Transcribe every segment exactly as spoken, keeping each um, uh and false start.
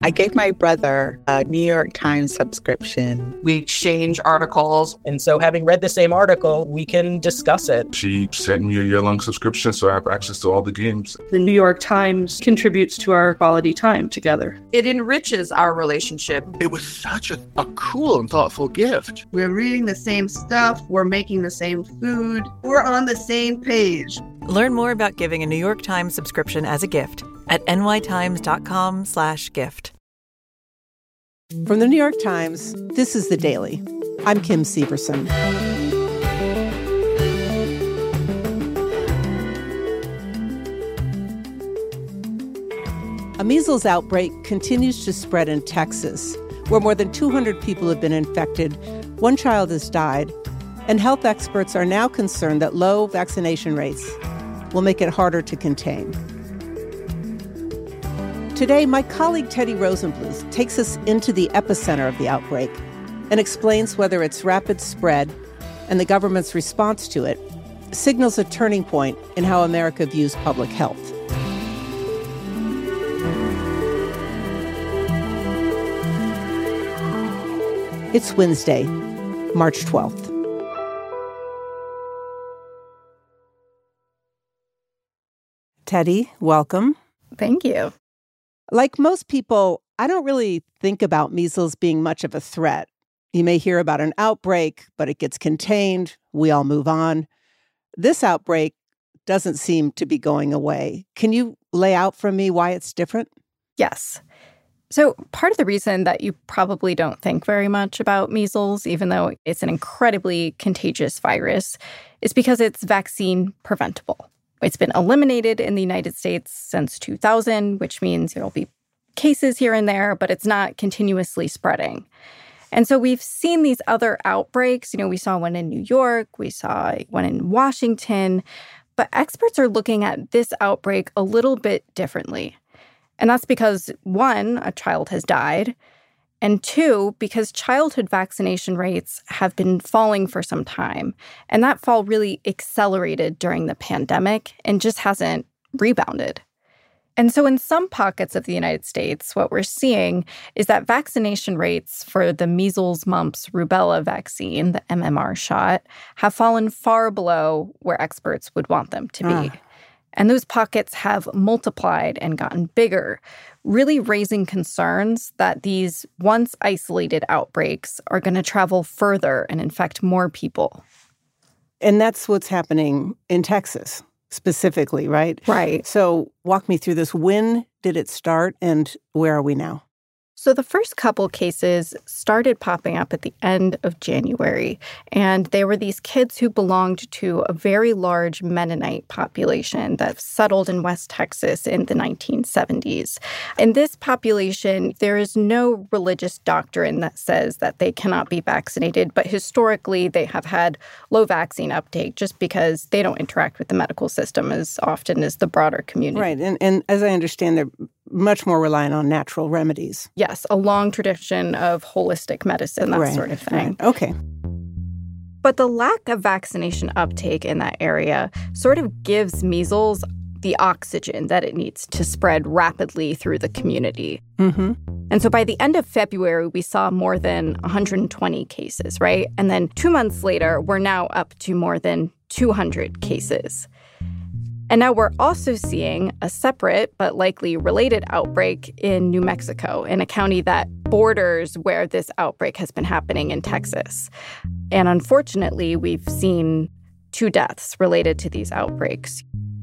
I gave my brother a New York Times subscription. We exchange articles. And so having read the same article, we can discuss it. She sent me a year-long subscription, so I have access to all the games. The New York Times contributes to our quality time together. It enriches our relationship. It was such a, a cool and thoughtful gift. We're reading the same stuff. We're making the same food. We're on the same page. Learn more about giving a New York Times subscription as a gift at nytimes.com slash gift. From the New York Times, this is The Daily. I'm Kim Severson. A measles outbreak continues to spread in Texas, where more than two hundred people have been infected. One child has died, and health experts are now concerned that low vaccination rates will make it harder to contain. Today, my colleague Teddy Rosenbluth takes us into the epicenter of the outbreak and explains whether its rapid spread and the government's response to it signals a turning point in how America views public health. It's Wednesday, March twelfth. Teddy, welcome. Thank you. Like most people, I don't really think about measles being much of a threat. You may hear about an outbreak, but it gets contained. We all move on. This outbreak doesn't seem to be going away. Can you lay out for me why it's different? Yes. So part of the reason that you probably don't think very much about measles, even though it's an incredibly contagious virus, is because it's vaccine preventable. It's been eliminated in the United States since two thousand, which means there'll be cases here and there, but it's not continuously spreading. And so we've seen these other outbreaks. You know, we saw one in New York, we saw one in Washington, but experts are looking at this outbreak a little bit differently. And that's because, one, a child has died, and two, because childhood vaccination rates have been falling for some time. And that fall really accelerated during the pandemic and just hasn't rebounded. And so in some pockets of the United States, what we're seeing is that vaccination rates for the measles, mumps, rubella vaccine, the M M R shot, have fallen far below where experts would want them to be. Uh. And those pockets have multiplied and gotten bigger, really raising concerns that these once isolated outbreaks are going to travel further and infect more people. And that's what's happening in Texas specifically, right? Right. So walk me through this. When did it start and where are we now? So the first couple cases started popping up at the end of January, and they were these kids who belonged to a very large Mennonite population that settled in West Texas in the nineteen seventies. In this population, there is no religious doctrine that says that they cannot be vaccinated, but historically they have had low vaccine uptake just because they don't interact with the medical system as often as the broader community. Right, and, and as I understand, they're much more reliant on natural remedies. Yes, a long tradition of holistic medicine, that right, sort of thing. Right. Okay. But the lack of vaccination uptake in that area sort of gives measles the oxygen that it needs to spread rapidly through the community. Mm-hmm. And so by the end of February, we saw more than one hundred twenty cases, right? And then two months later, we're now up to more than two hundred cases. And now we're also seeing a separate but likely related outbreak in New Mexico, in a county that borders where this outbreak has been happening in Texas. And unfortunately, we've seen two deaths related to these outbreaks.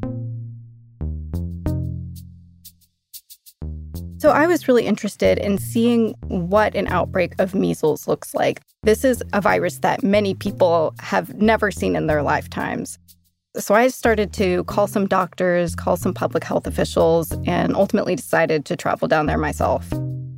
So I was really interested in seeing what an outbreak of measles looks like. This is a virus that many people have never seen in their lifetimes. So I started to call some doctors, call some public health officials, and ultimately decided to travel down there myself.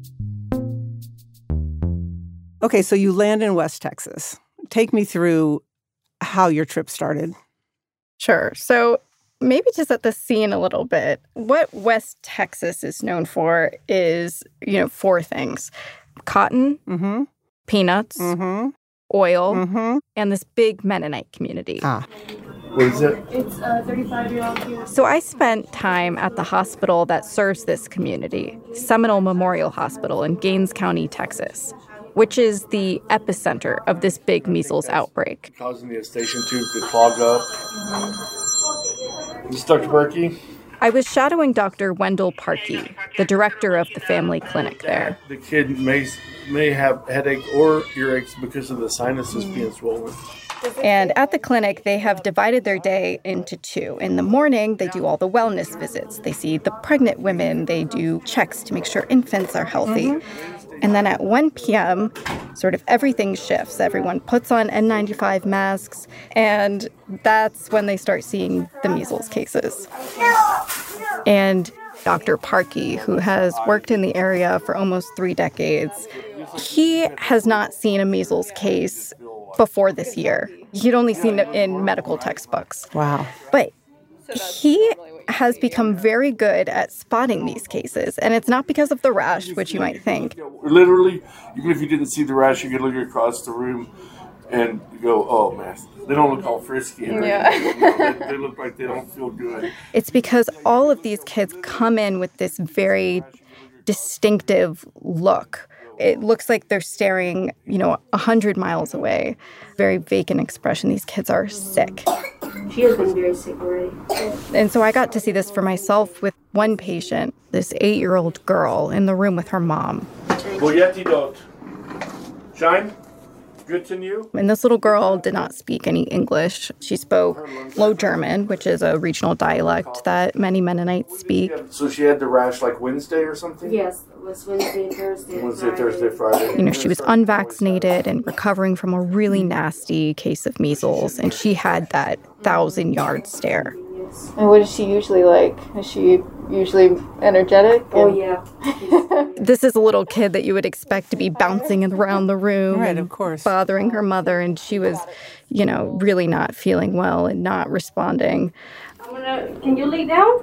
Okay, so you land in West Texas. Take me through how your trip started. Sure. So maybe to set the scene a little bit, what West Texas is known for is, you know, four things. Cotton, mm-hmm. peanuts, mm-hmm. oil, mm-hmm. and this big Mennonite community. Ah. What is it? It's a thirty-five-year-old here. So I spent time at the hospital that serves this community, Seminole Memorial Hospital in Gaines County, Texas, which is the epicenter of this big measles outbreak. Causing the eustachian tube to clog up. This is Doctor Berkey. I was shadowing Doctor Wendell Parkey, the director of the family clinic there. The kid may may have headache or earaches because of the sinuses being swollen. And at the clinic, they have divided their day into two. In the morning, they do all the wellness visits. They see the pregnant women. They do checks to make sure infants are healthy. Mm-hmm. And then at one p.m., sort of everything shifts. Everyone puts on N ninety-five masks, and that's when they start seeing the measles cases. And Doctor Parkey, who has worked in the area for almost three decades, he has not seen a measles case before this year. He'd only seen it in medical textbooks. Wow. But he has become very good at spotting these cases. And it's not because of the rash, which you might think. Literally, even if you didn't see the rash, you could look across the room and go, oh, man, they don't look all frisky. Yeah. they, they look like they don't feel good. It's because all of these kids come in with this very distinctive look. It looks like they're staring, you know, a hundred miles away. Very vacant expression. These kids are sick. She has been very sick already. And so I got to see this for myself with one patient, this eight-year-old girl in the room with her mom. Boyetti dot. Shine. Good to you. And this little girl did not speak any English. She spoke Low German, which is a regional dialect that many Mennonites speak. So she had the rash like Wednesday or something? Yes, it was Wednesday, Thursday, Wednesday, Friday. Thursday, Friday. You know, she was unvaccinated and recovering from a really nasty case of measles, and she had that thousand-yard stare. And what is she usually like? Is she usually energetic? Oh, yeah. This is a little kid that you would expect to be bouncing around the room. Right, of course. Bothering her mother, and she was, you know, really not feeling well and not responding. I'm gonna, can you lay down?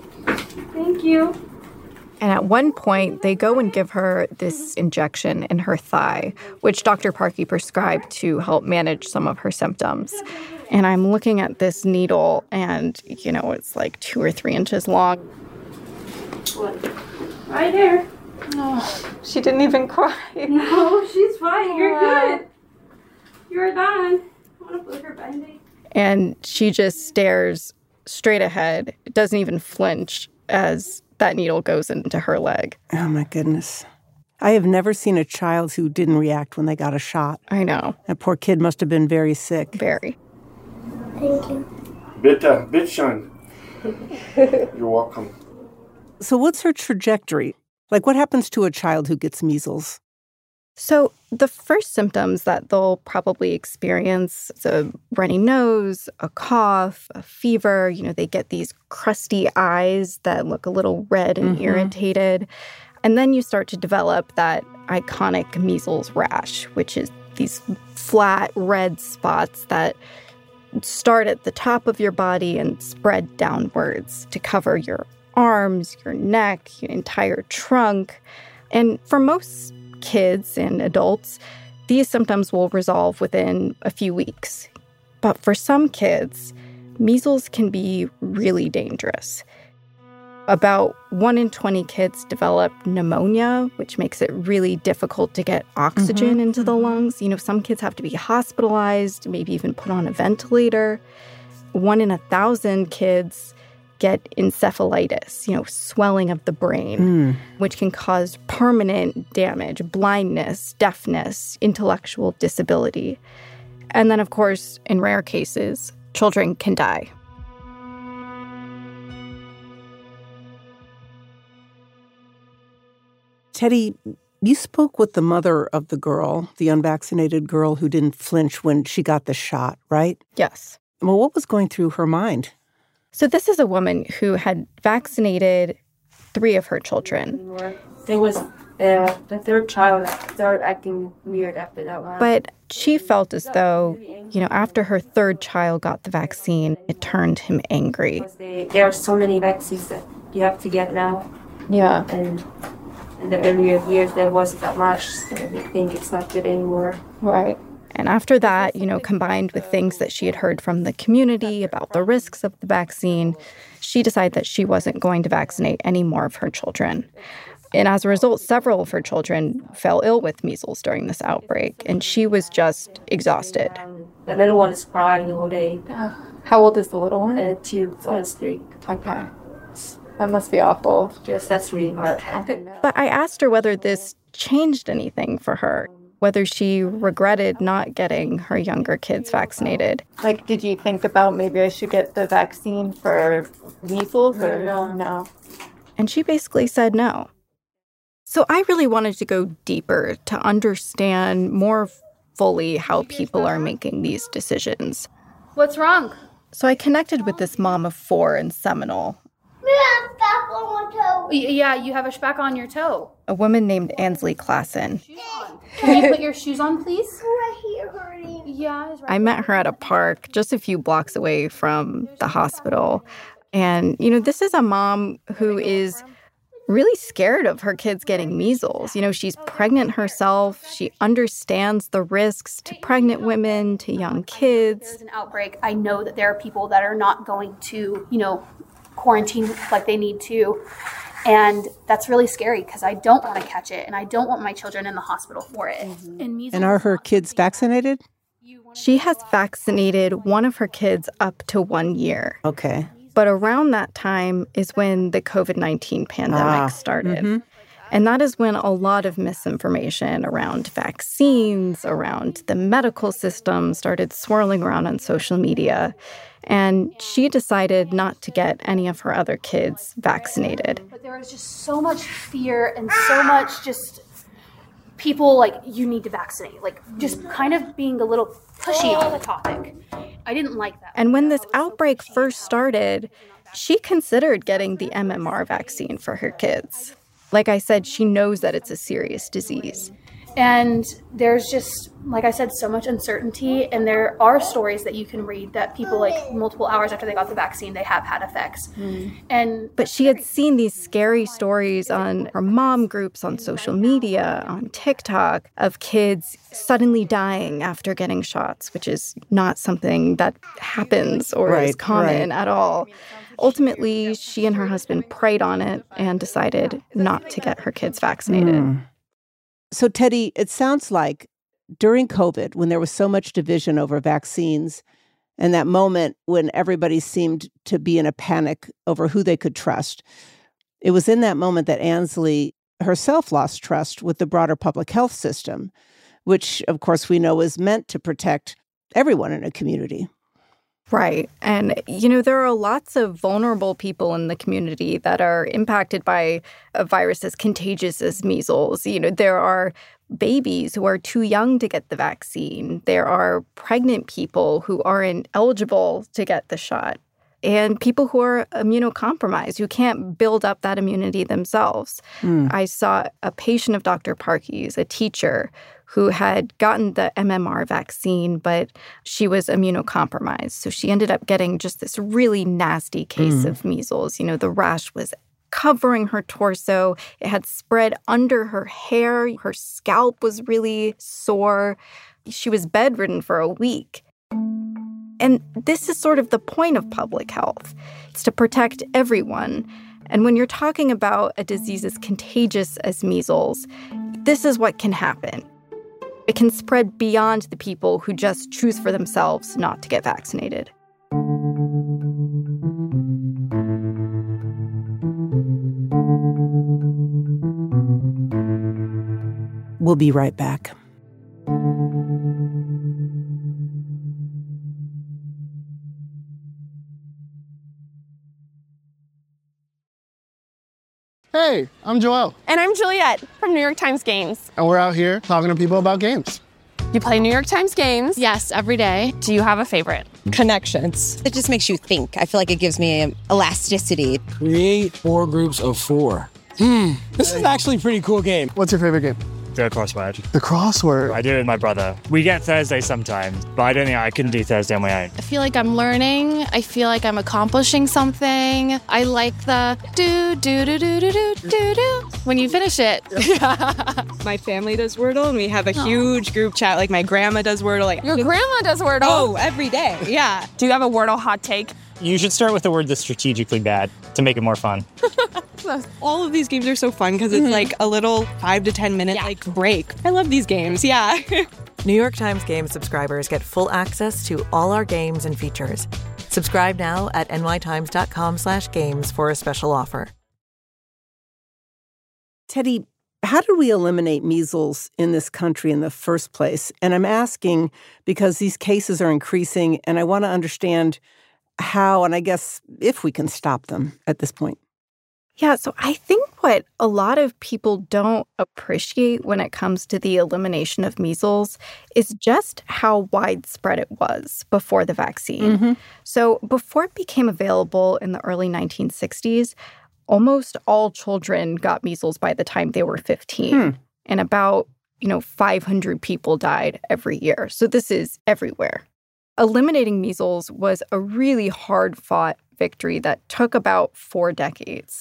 Thank you. And at one point, they go and give her this injection in her thigh, which Doctor Parkey prescribed to help manage some of her symptoms. And I'm looking at this needle, and, you know, it's like two or three inches long. What? Right there. No, she didn't even cry. No, she's fine. You're Wow. good. You're done. I want to put her Band-Aid. And she just stares straight ahead, doesn't even flinch as that needle goes into her leg. Oh, my goodness. I have never seen a child who didn't react when they got a shot. I know. That poor kid must have been very sick. Very. Thank you. Bitte, bitteschön. You're welcome. So what's her trajectory? Like, what happens to a child who gets measles? So the first symptoms that they'll probably experience is a runny nose, a cough, a fever. You know, they get these crusty eyes that look a little red and mm-hmm. irritated. And then you start to develop that iconic measles rash, which is these flat red spots that start at the top of your body and spread downwards to cover your arms, your neck, your entire trunk. And for most kids and adults, these symptoms will resolve within a few weeks. But for some kids, measles can be really dangerous. About one in twenty kids develop pneumonia, which makes it really difficult to get oxygen mm-hmm. into the lungs. You know, some kids have to be hospitalized, maybe even put on a ventilator. One in a thousand kids get encephalitis, you know, swelling of the brain, mm. which can cause permanent damage, blindness, deafness, intellectual disability. And then, of course, in rare cases, children can die. Teddy, you spoke with the mother of the girl, the unvaccinated girl who didn't flinch when she got the shot, right? Yes. Well, what was going through her mind? So this is a woman who had vaccinated three of her children. There was uh, the third child started acting weird after that one. But she felt as though, you know, after her third child got the vaccine, it turned him angry. They, there are so many vaccines that you have to get now. Yeah. And in the earlier years, there wasn't that much, so we think it's not good anymore. Right. And after that, you know, combined with things that she had heard from the community about the risks of the vaccine, she decided that she wasn't going to vaccinate any more of her children. And as a result, several of her children fell ill with measles during this outbreak, and she was just exhausted. The little one is crying all day. How old is the little one? Uh, two, so it's three. Okay. That must be awful. Yes, that's really hard. But I asked her whether this changed anything for her, whether she regretted not getting her younger kids vaccinated. Like, did you think about maybe I should get the vaccine for measles or no? no? And she basically said no. So I really wanted to go deeper to understand more fully how people are making these decisions. What's wrong? So I connected with this mom of four in Seminole. Yeah, you have a speck on your toe. A woman named Ansley Klassen. Can you put your shoes on, please? Yeah. I met her at a park just a few blocks away from the hospital. And, you know, this is a mom who is really scared of her kids getting measles. You know, she's pregnant herself. She understands the risks to pregnant women, to young kids. There's an outbreak. I know that there are people that are not going to, you know, quarantine like they need to. And that's really scary because I don't want to catch it and I don't want my children in the hospital for it. Mm-hmm. And, measles and are her kids vaccinated? She has vaccinated one of her kids up to one year. Okay. But around that time is when the covid nineteen pandemic ah, started. Mm-hmm. And that is when a lot of misinformation around vaccines, around the medical system started swirling around on social media. And she decided not to get any of her other kids vaccinated. But there was just so much fear and so much just people like, you need to vaccinate. Like, just kind of being a little pushy on the topic. I didn't like that. And when this outbreak first started, she considered getting the M M R vaccine for her kids. Like I said, she knows that it's a serious disease. And there's just, like I said, so much uncertainty. And there are stories that you can read that people, like, multiple hours after they got the vaccine, they have had effects. Mm. And But she had seen these scary stories on her mom groups, on social media, on TikTok, of kids suddenly dying after getting shots, which is not something that happens or right, is common right. at all. Ultimately, she and her husband prayed on it and decided not to get her kids vaccinated. Mm. So, Teddy, it sounds like during COVID, when there was so much division over vaccines, and that moment when everybody seemed to be in a panic over who they could trust, it was in that moment that Ansley herself lost trust with the broader public health system, which, of course, we know is meant to protect everyone in a community. Right. And, you know, there are lots of vulnerable people in the community that are impacted by a virus as contagious as measles. You know, there are babies who are too young to get the vaccine. There are pregnant people who aren't eligible to get the shot. And people who are immunocompromised, who can't build up that immunity themselves. Mm. I saw a patient of Doctor Parkey's, a teacher, who had gotten the M M R vaccine, but she was immunocompromised. So she ended up getting just this really nasty case mm. of measles. You know, the rash was covering her torso. It had spread under her hair. Her scalp was really sore. She was bedridden for a week. And this is sort of the point of public health. It's to protect everyone. And when you're talking about a disease as contagious as measles, this is what can happen. It can spread beyond the people who just choose for themselves not to get vaccinated. We'll be right back. Hey, I'm Joel. And I'm Juliet from New York Times Games. And we're out here talking to people about games. You play New York Times games? Yes, every day. Do you have a favorite? Connections. It just makes you think. I feel like it gives me elasticity. Create four groups of four. Hmm, this is actually a pretty cool game. What's your favorite game? The crossword. The crossword. I do it with my brother. We get Thursday sometimes, but I don't think I couldn't do Thursday on my own. I feel like I'm learning. I feel like I'm accomplishing something. I like the do, do, do, do, do, do, do, do when you finish it. My family does Wordle, and we have a oh. huge group chat. Like, my grandma does Wordle. Like, Your grandma does Wordle? Oh, every day. Yeah. Do you have a Wordle hot take? You should start with a word that's strategically bad to make it more fun. All of these games are so fun because it's mm-hmm. like a little five to ten minute yeah. like break. I love these games. Yeah. New York Times Game subscribers get full access to all our games and features. Subscribe now at nytimes.com slash games for a special offer. Teddy, how did we eliminate measles in this country in the first place? And I'm asking because these cases are increasing, and I want to understand how, and I guess if we can stop them at this point. Yeah, so I think what a lot of people don't appreciate when it comes to the elimination of measles is just how widespread it was before the vaccine. Mm-hmm. So before it became available in the early nineteen sixties, almost all children got measles by the time they were fifteen. Hmm. And about, you know, five hundred people died every year. So this is everywhere. Eliminating measles was a really hard-fought victory that took about four decades.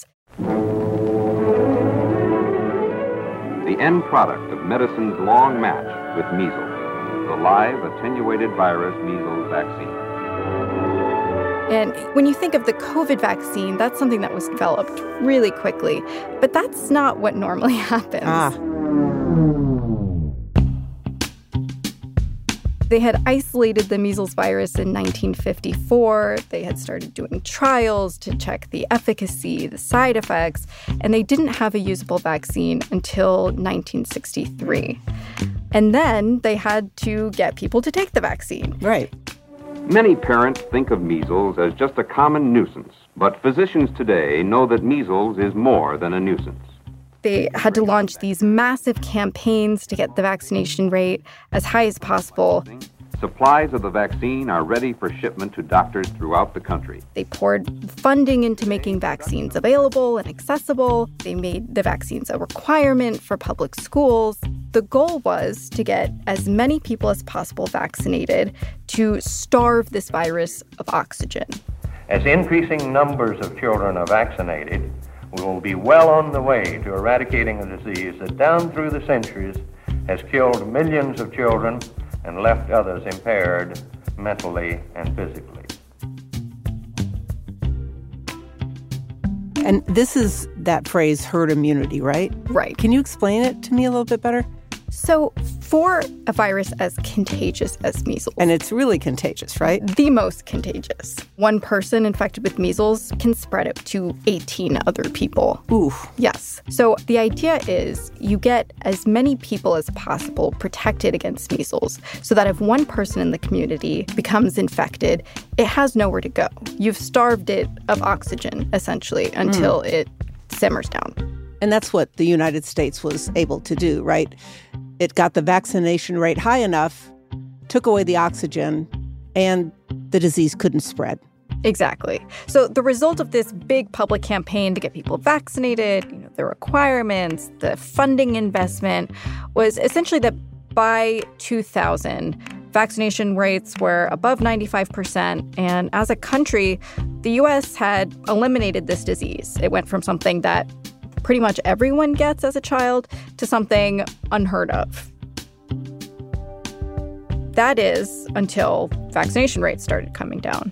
The end product of medicine's long match with measles, the live attenuated virus measles vaccine. And when you think of the COVID vaccine, that's something that was developed really quickly. But that's not what normally happens. Ah. They had isolated the measles virus in nineteen fifty-four. They had started doing trials to check the efficacy, the side effects, and they didn't have a usable vaccine until nineteen sixty-three. And then they had to get people to take the vaccine. Right. Many parents think of measles as just a common nuisance, but physicians today know that measles is more than a nuisance. They had to launch these massive campaigns to get the vaccination rate as high as possible. Supplies of the vaccine are ready for shipment to doctors throughout the country. They poured funding into making vaccines available and accessible. They made the vaccines a requirement for public schools. The goal was to get as many people as possible vaccinated to starve this virus of oxygen. As increasing numbers of children are vaccinated, we will be well on the way to eradicating a disease that down through the centuries has killed millions of children and left others impaired mentally and physically. And this is that phrase, herd immunity, right? Right. Can you explain it to me a little bit better? So for a virus as contagious as measles... And it's really contagious, right? The most contagious. One person infected with measles can spread it to eighteen other people. Oof. Yes. So the idea is you get as many people as possible protected against measles so that if one person in the community becomes infected, it has nowhere to go. You've starved it of oxygen, essentially, until mm. it simmers down. And that's what the United States was able to do, right? It got the vaccination rate high enough, took away the oxygen, and the disease couldn't spread. Exactly. So the result of this big public campaign to get people vaccinated, you know, the requirements, the funding investment, was essentially that by two thousand, vaccination rates were above ninety-five percent. And as a country, the U S had eliminated this disease. It went from something that pretty much everyone gets as a child to something unheard of. That is until vaccination rates started coming down.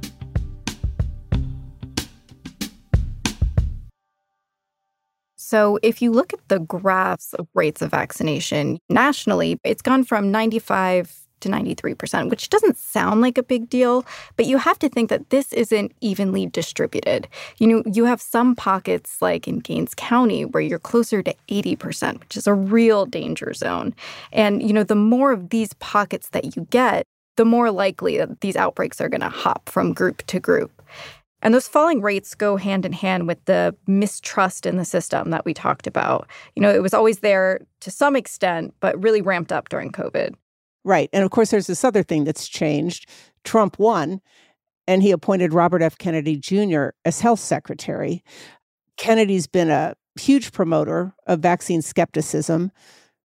So if you look at the graphs of rates of vaccination nationally, it's gone from ninety-five to ninety-three percent, which doesn't sound like a big deal, but you have to think that this isn't evenly distributed. You know, you have some pockets like in Gaines County where you're closer to eighty percent, which is a real danger zone. And, you know, the more of these pockets that you get, the more likely that these outbreaks are going to hop from group to group. And those falling rates go hand in hand with the mistrust in the system that we talked about. You know, it was always there to some extent, but really ramped up during COVID. Right. And of course, there's this other thing that's changed. Trump won, and he appointed Robert F. Kennedy Junior as health secretary. Kennedy's been a huge promoter of vaccine skepticism.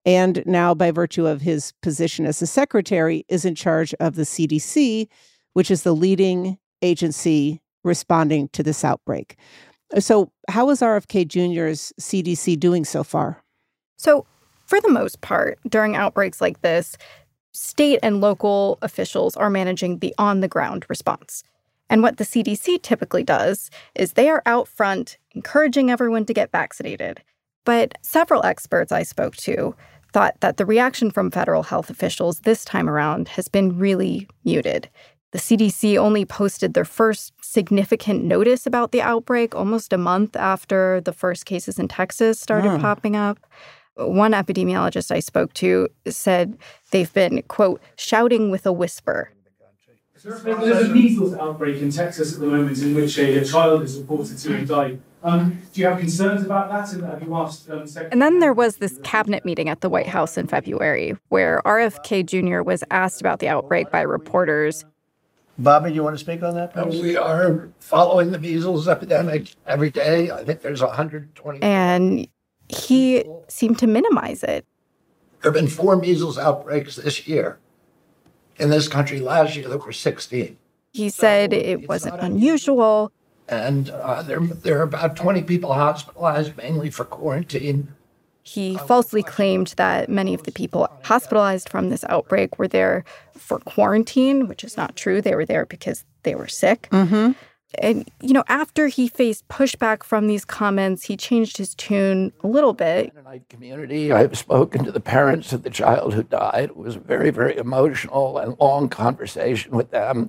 and now by virtue of his position as the secretary, is in charge of the C D C, which is the leading agency responding to this outbreak. So how is R F K Junior's C D C doing so far? So for the most part, during outbreaks like this, state and local officials are managing the on-the-ground response. And what the C D C typically does is they are out front encouraging everyone to get vaccinated. But several experts I spoke to thought that the reaction from federal health officials this time around has been really muted. The C D C only posted their first significant notice about the outbreak almost a month after the first cases in Texas started Oh. popping up. One epidemiologist I spoke to said they've been, quote, shouting with a whisper. There's a measles outbreak in Texas at the moment in which a, a child is reported to have died. Um, do you have concerns about that? And have you asked um, Secretary- And then there was this cabinet meeting at the White House in February where R F K Junior was asked about the outbreak by reporters. Bobby, do you want to speak on that? Uh, we are following the measles epidemic every day. I think there's one hundred twenty. And he seemed to minimize it. There have been four measles outbreaks this year. In this country last year, there were sixteen. He said it wasn't unusual. And uh, there, there are about twenty people hospitalized, mainly for quarantine. He falsely claimed that many of the people hospitalized from this outbreak were there for quarantine, which is not true. They were there because they were sick. Mm-hmm. And, you know, after he faced pushback from these comments, he changed his tune a little bit. Community, I've spoken to the parents of the child who died. It was a very, very emotional and long conversation with them.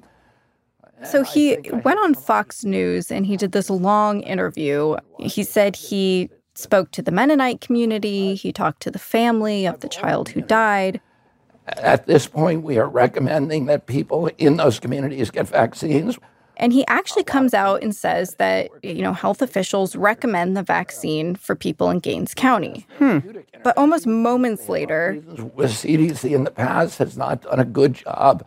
So he went on Fox News and he did this long interview. He said he spoke to the Mennonite community. He talked to the family of the child who died. At this point, we are recommending that people in those communities get vaccines. And he actually comes out and says that, you know, health officials recommend the vaccine for people in Gaines County. Hmm. But almost moments later, The C D C in the past has not done a good job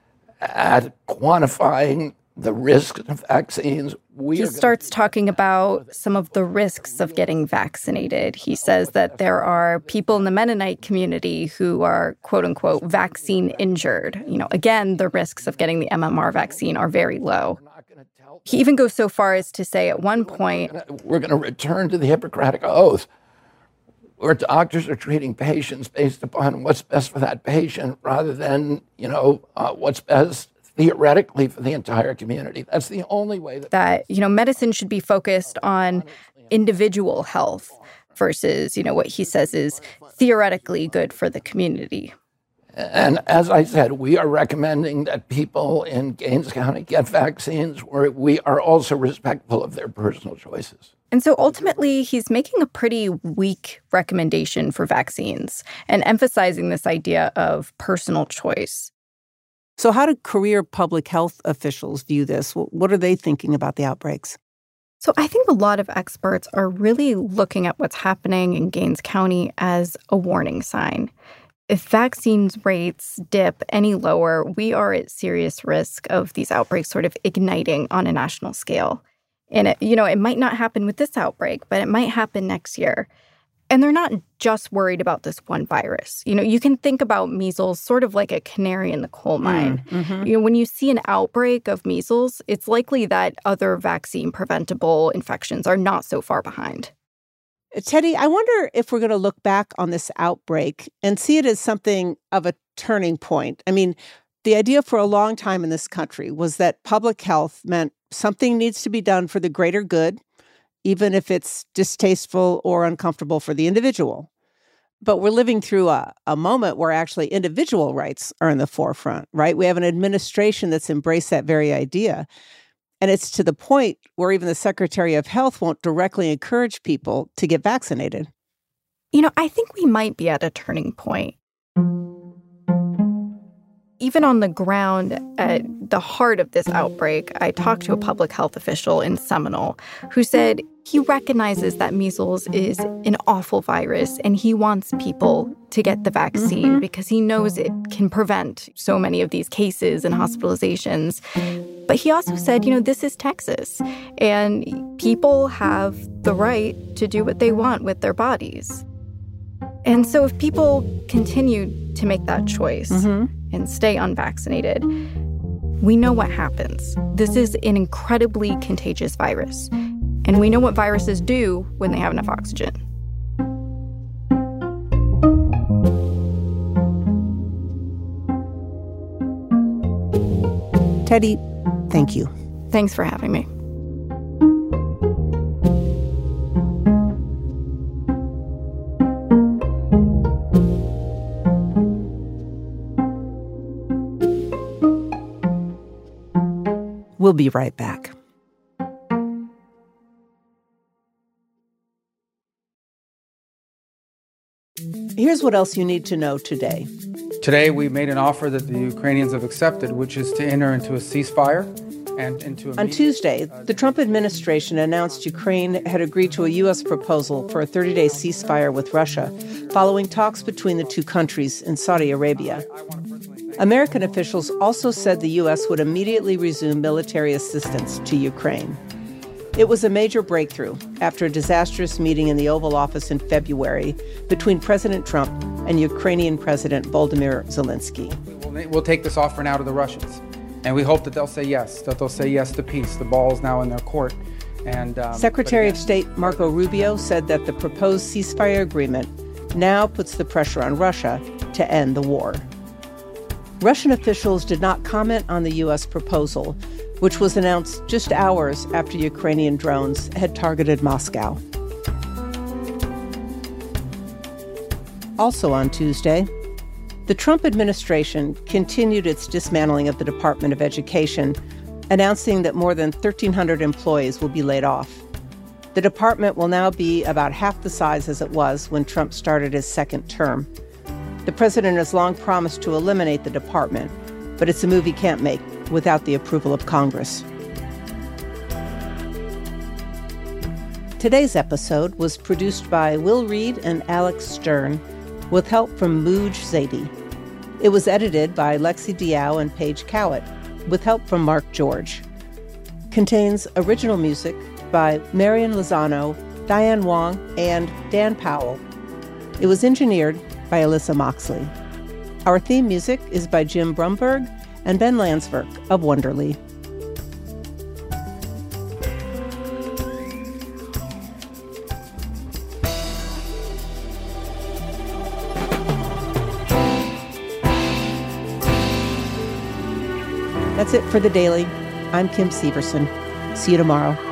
at quantifying the risks of vaccines. We he starts talking about some of the risks of getting vaccinated. He says that there are people in the Mennonite community who are, quote unquote, vaccine injured. You know, again, the risks of getting the M M R vaccine are very low. He even goes so far as to say at one point, we're going to return to the Hippocratic Oath, where doctors are treating patients based upon what's best for that patient rather than, you know, uh, what's best theoretically for the entire community. That's the only way that... that, you know, medicine should be focused on individual health versus, you know, what he says is theoretically good for the community. And as I said, we are recommending that people in Gaines County get vaccines where we are also respectful of their personal choices. And so ultimately, he's making a pretty weak recommendation for vaccines and emphasizing this idea of personal choice. So how do career public health officials view this? What are they thinking about the outbreaks? So I think a lot of experts are really looking at what's happening in Gaines County as a warning sign. If vaccines rates dip any lower, we are at serious risk of these outbreaks sort of igniting on a national scale. And, it, you know, it might not happen with this outbreak, but it might happen next year. And they're not just worried about this one virus. You know, you can think about measles sort of like a canary in the coal mine. Mm-hmm. You know, when you see an outbreak of measles, it's likely that other vaccine-preventable infections are not so far behind. Teddy, I wonder if we're going to look back on this outbreak and see it as something of a turning point. I mean, the idea for a long time in this country was that public health meant something needs to be done for the greater good, even if it's distasteful or uncomfortable for the individual. But we're living through a, a moment where actually individual rights are in the forefront, right? We have an administration that's embraced that very idea. And it's to the point where even the Secretary of Health won't directly encourage people to get vaccinated. You know, I think we might be at a turning point. Even on the ground, at the heart of this outbreak, I talked to a public health official in Seminole who said he recognizes that measles is an awful virus and he wants people to get the vaccine mm-hmm. because he knows it can prevent so many of these cases and hospitalizations. But he also said, you know, this is Texas and people have the right to do what they want with their bodies. And so if people continue to make that choice Mm-hmm. and stay unvaccinated, we know what happens. This is an incredibly contagious virus. And we know what viruses do when they have enough oxygen. Teddy, thank you. Thanks for having me. We'll be right back. Here's what else you need to know today. Today, we made an offer that the Ukrainians have accepted, which is to enter into a ceasefire and into a... On Tuesday, the Trump administration announced Ukraine had agreed to a U S proposal for a thirty-day ceasefire with Russia, following talks between the two countries in Saudi Arabia. American officials also said the U S would immediately resume military assistance to Ukraine. It was a major breakthrough after a disastrous meeting in the Oval Office in February between President Trump and Ukrainian President Volodymyr Zelensky. We'll, we'll take this offer now to the Russians, and we hope that they'll say yes, that they'll say yes to peace. The ball is now in their court. And um, Secretary of State Marco Rubio said that the proposed ceasefire agreement now puts the pressure on Russia to end the war. Russian officials did not comment on the U S proposal, which was announced just hours after Ukrainian drones had targeted Moscow. Also on Tuesday, the Trump administration continued its dismantling of the Department of Education, announcing that more than thirteen hundred employees will be laid off. The department will now be about half the size as it was when Trump started his second term. The president has long promised to eliminate the department, but it's a move he can't make without the approval of Congress. Today's episode was produced by Will Reed and Alex Stern, with help from Mooj Zaidi. It was edited by Lexi Diao and Paige Cowett, with help from Mark George. Contains original music by Marian Lozano, Diane Wong, and Dan Powell. It was engineered by Alyssa Moxley. Our theme music is by Jim Brumberg and Ben Landsverk of Wonderly. That's it for The Daily. I'm Kim Severson. See you tomorrow.